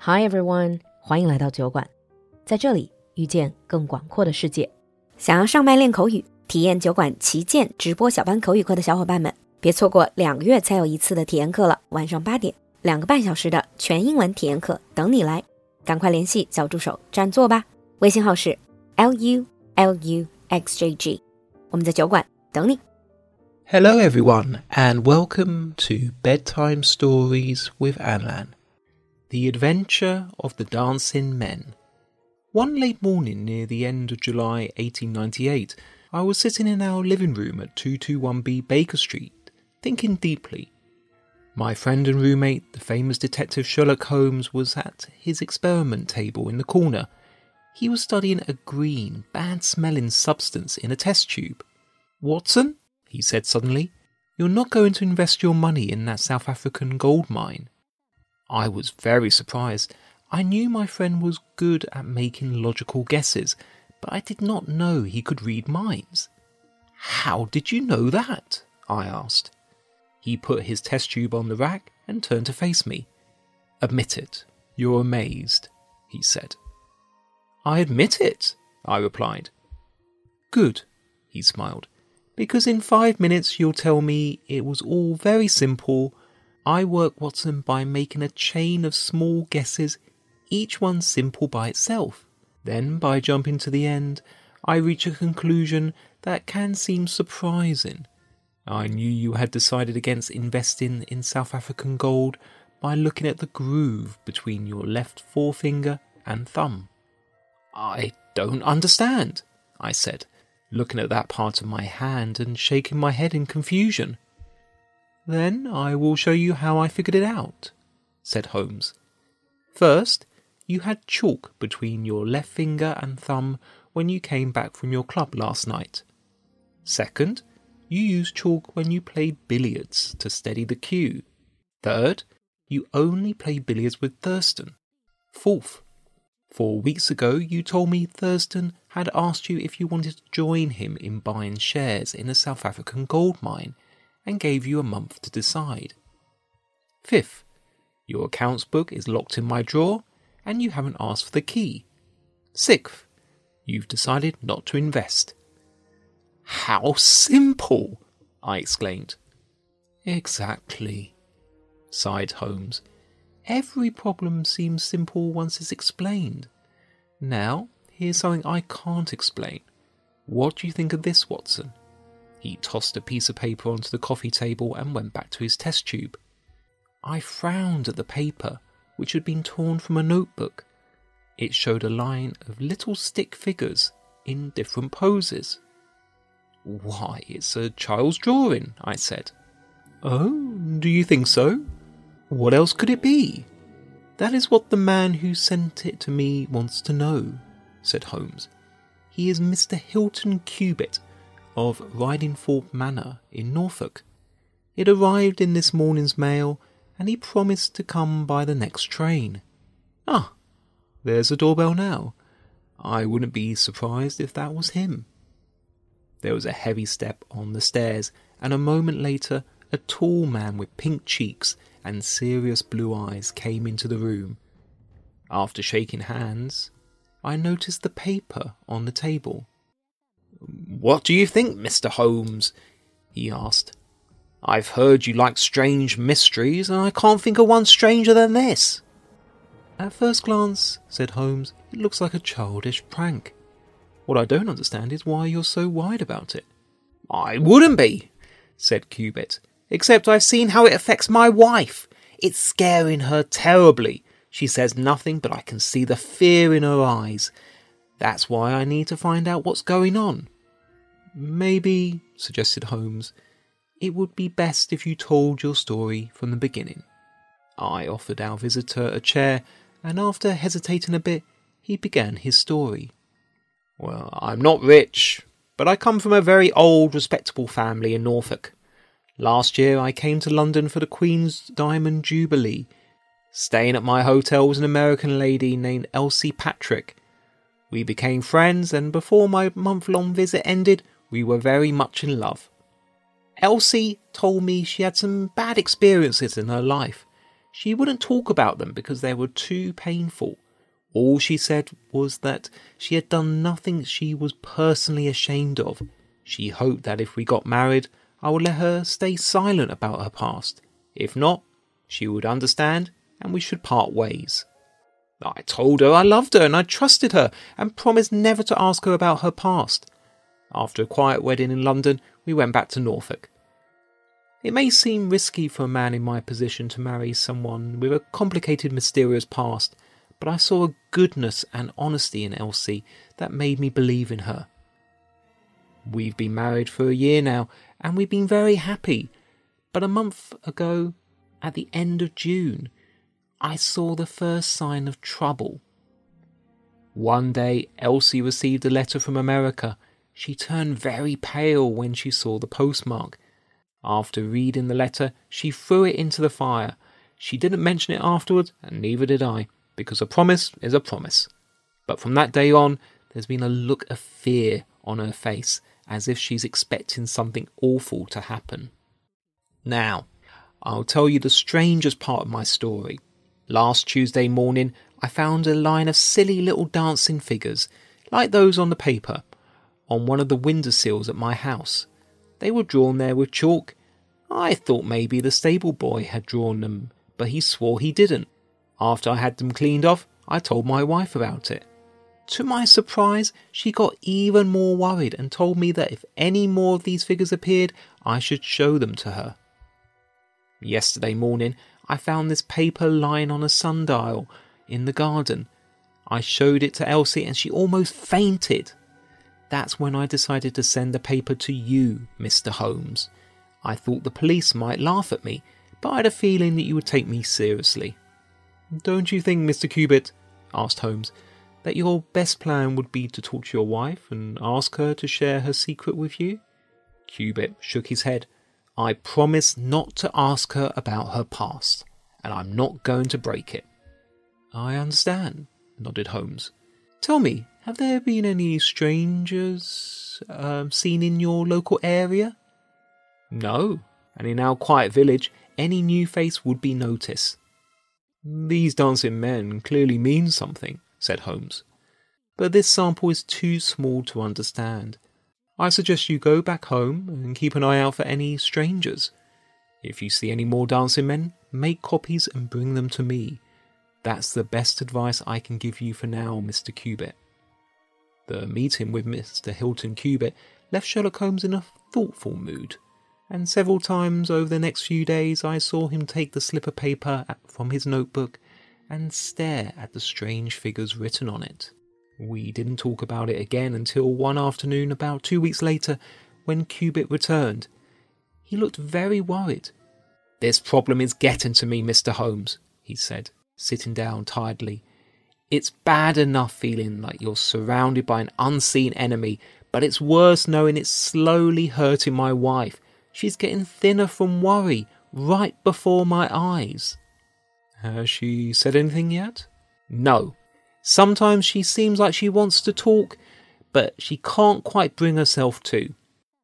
Hi everyone， 欢迎来到酒馆，在这里遇见更广阔的世界。想要上麦练口语，体验酒馆旗舰直播小班口语课的小伙伴们，别错过2个月才有一次的体验课了，晚上8点，2个半小时的全英文体验课等你来，赶快联系小助手占座吧。微信号是 LULUXJG， 我们在酒馆等你。 Hello everyone, and welcome to Bedtime Stories with Alan. The Adventure of the Dancing Men. One late morning near the end of July 1898, I was sitting in our living room at 221B Baker Street, thinking deeply. My friend and roommate, the famous detective Sherlock Holmes, was at his experiment table in the corner. He was studying a green, bad-smelling substance in a test tube. "Watson," he said suddenly, "you're not going to invest your money in that South African gold mine." I was very surprised. I knew my friend was good at making logical guesses, but I did not know he could read minds. "How did you know that?" I asked. He put his test tube on the rack and turned to face me. "Admit it. You're amazed," he said. "I admit it," I replied. "Good," he smiled, "because in 5 minutes you'll tell me it was all very simple. I work, Watson, by making a chain of small guesses, each one simple by itself. Then, by jumping to the end, I reach a conclusion that can seem surprising. I knew you had decided against investing in South African gold by looking at the groove between your left forefinger and thumb." "I don't understand," I said, looking at that part of my hand and shaking my head in confusion. "Then I will show you how I figured it out," said Holmes. "First, you had chalk between your left finger and thumb when you came back from your club last night. Second, you used chalk when you played billiards to steady the cue. Third, you only play billiards with Thurston. Fourth, 4 weeks ago you told me Thurston had asked you if you wanted to join him in buying shares in a South African gold mine and gave you a month to decide. Fifth, your accounts book is locked in my drawer and you haven't asked for the key. Sixth, you've decided not to invest." "How simple!" I exclaimed. "Exactly," sighed Holmes. "Every problem seems simple once it's explained. Now, here's something I can't explain. What do you think of this, Watson?" He tossed a piece of paper onto the coffee table and went back to his test tube. I frowned at the paper, which had been torn from a notebook. It showed a line of little stick figures in different poses. "Why, it's a child's drawing," I said. "Oh, do you think so? What else could it be?" "That is what the man who sent it to me wants to know," said Holmes. "He is Mr. Hilton Cubitt of Ridingthorpe Manor in Norfolk. It arrived in this morning's mail, and he promised to come by the next train. Ah, there's the doorbell now. I wouldn't be surprised if that was him." There was a heavy step on the stairs, and a moment later a tall man with pink cheeks and serious blue eyes came into the room. After shaking hands, I noticed the paper on the table. "What do you think, Mr. Holmes?" he asked. "I've heard you like strange mysteries, and I can't think of one stranger than this." "At first glance," said Holmes, "it looks like a childish prank. What I don't understand is why you're so worried about it." "I wouldn't be," said Cubitt, "except I've seen how it affects my wife. It's scaring her terribly. She says nothing, but I can see the fear in her eyes. That's why I need to find out what's going on." "Maybe," suggested Holmes, "it would be best if you told your story from the beginning." I offered our visitor a chair, and after hesitating a bit, he began his story. "Well, I'm not rich, but I come from a very old, respectable family in Norfolk. Last year I came to London for the Queen's Diamond Jubilee. Staying at my hotel was an American lady named Elsie Patrick. We became friends, and before my month-long visit ended, we were very much in love. Elsie told me she had some bad experiences in her life, She wouldn't talk about them because they were too painful. All she said was that she had done nothing she was personally ashamed of. She hoped that if we got married, I would let her stay silent about her past. If not, she would understand and we should part ways. I told her I loved her and I trusted her and promised never to ask her about her past. After a quiet wedding in London, we went back to Norfolk. It may seem risky for a man in my position to marry someone with a complicated, mysterious past, but I saw a goodness and honesty in Elsie that made me believe in her. We've been married for a year now, and we've been very happy. But a month ago, at the end of June, I saw the first sign of trouble. One day, Elsie received a letter from America. She turned very pale when she saw the postmark. After reading the letter, she threw it into the fire. She didn't mention it afterwards, and neither did I, because a promise is a promise. But from that day on, there's been a look of fear on her face, as if she's expecting something awful to happen. Now, I'll tell you the strangest part of my story. Last Tuesday morning, I found a line of silly little dancing figures, like those on the paper, on one of the windowsills at my house. They were drawn there with chalk. I thought maybe the stable boy had drawn them, but he swore he didn't. After I had them cleaned off, I told my wife about it. To my surprise, she got even more worried and told me that if any more of these figures appeared, I should show them to her. Yesterday morning, I found this paper lying on a sundial in the garden. I showed it to Elsie and she almost fainted. That's when I decided to send the paper to you, Mr. Holmes. I thought the police might laugh at me, but I had a feeling that you would take me seriously. Don't you think, Mr. Cubitt, asked Holmes, that your best plan would be to talk to your wife and ask her to share her secret with you? Cubitt shook his head. I promised not to ask her about her past, and I'm not going to break it. I understand, nodded Holmes. Tell me, have there been any strangers seen in your local area? No, and in our quiet village, any new face would be noticed. These dancing men clearly mean something, said Holmes. But this sample is too small to understand. I suggest you go back home and keep an eye out for any strangers. If you see any more dancing men, make copies and bring them to me. That's the best advice I can give you for now, Mr. Cubitt. The meeting with Mr. Hilton Cubitt left Sherlock Holmes in a thoughtful mood, and several times over the next few days I saw him take the slip of paper from his notebook and stare at the strange figures written on it. We didn't talk about it again until one afternoon about 2 weeks later, when Cubitt returned. He looked very worried. This problem is getting to me, Mr. Holmes, he said, sitting down tiredly. It's bad enough feeling like you're surrounded by an unseen enemy, but it's worse knowing it's slowly hurting my wife. She's getting thinner from worry, right before my eyes. Has she said anything yet? No. Sometimes she seems like she wants to talk, but she can't quite bring herself to.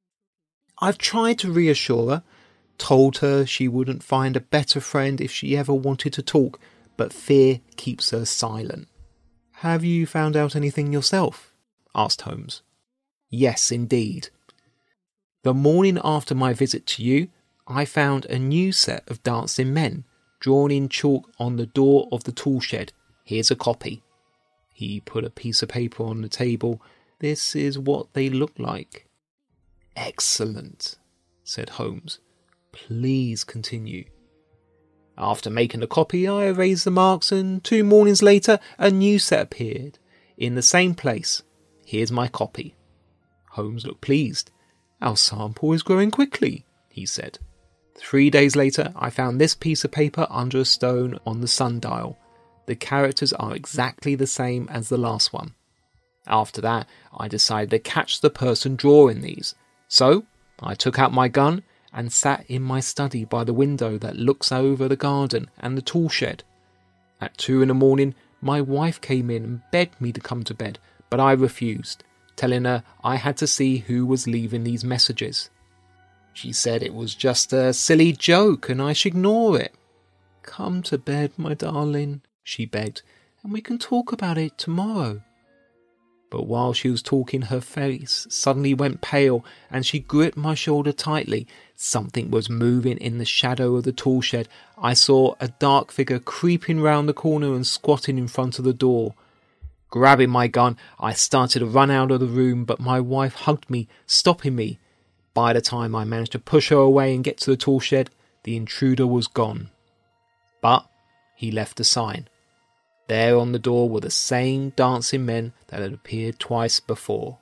I've tried to reassure her, told her she wouldn't find a better friend if she ever wanted to talk, but fear keeps her silent. Have you found out anything yourself? Asked Holmes. Yes, indeed. The morning after my visit to you, I found a new set of dancing men, drawn in chalk on the door of the tool shed. Here's a copy. He put a piece of paper on the table. This is what they look like. Excellent, said Holmes. Please continue. After making a copy, I erased the marks, and 2 mornings later, a new set appeared, in the same place. Here's my copy. Holmes looked pleased. Our sample is growing quickly, he said. 3 days later, I found this piece of paper under a stone on the sundial. The characters are exactly the same as the last one. After that, I decided to catch the person drawing these. So, I took out my gun and sat in my study by the window that looks over the garden and the tool shed. At 2 a.m, my wife came in and begged me to come to bed, but I refused, telling her I had to see who was leaving these messages. She said it was just a silly joke and I should ignore it. Come to bed, my darling, she begged, and we can talk about it tomorrow. But while she was talking, her face suddenly went pale and she gripped my shoulder tightly. Something was moving in the shadow of the tool shed. I saw a dark figure creeping round the corner and squatting in front of the door. Grabbing my gun, I started to run out of the room, but my wife hugged me, stopping me. By the time I managed to push her away and get to the tool shed, the intruder was gone. But he left a sign. There on the door were the same dancing men that had appeared twice before.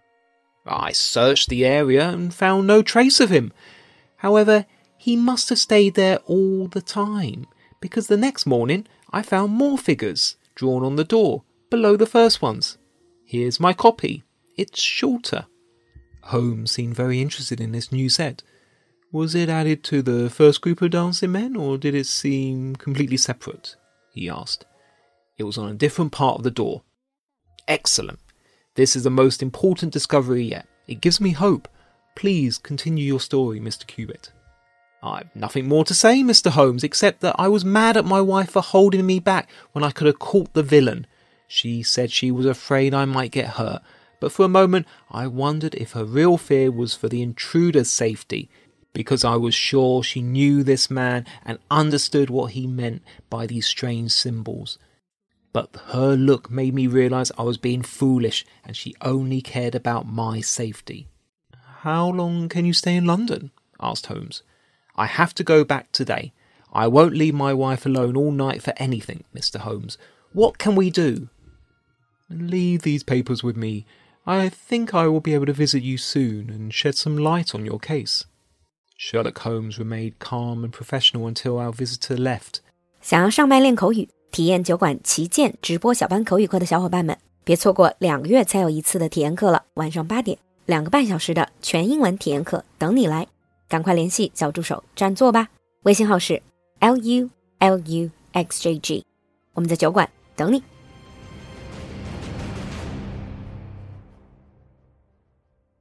I searched the area and found no trace of him. However, he must have stayed there all the time, because the next morning I found more figures drawn on the door, below the first ones. Here's my copy. It's shorter. Holmes seemed very interested in this new set. Was it added to the first group of dancing men, or did it seem completely separate? He asked. It was on a different part of the door. Excellent. This is the most important discovery yet. It gives me hope. Please continue your story, Mr. Cubitt. I've nothing more to say, Mr. Holmes, except that I was mad at my wife for holding me back when I could have caught the villain. She said she was afraid I might get hurt, but for a moment I wondered if her real fear was for the intruder's safety, because I was sure she knew this man and understood what he meant by these strange symbols. But her look made me realise I was being foolish and she only cared about my safety. How long can you stay in London? Asked Holmes. I have to go back today. I won't leave my wife alone all night for anything, Mr. Holmes. What can we do? Leave these papers with me. I think I will be able to visit you soon and shed some light on your case. Sherlock Holmes remained calm and professional until our visitor left. 想要上麦练口语，体验酒馆旗舰直播小班口语课的小伙伴们，别错过2个月才有一次的体验课了，晚上8点，2个半小时的全英文体验课等你来，赶快联系小助手占座吧。微信号是 LULUXJG， 我们在酒馆等你。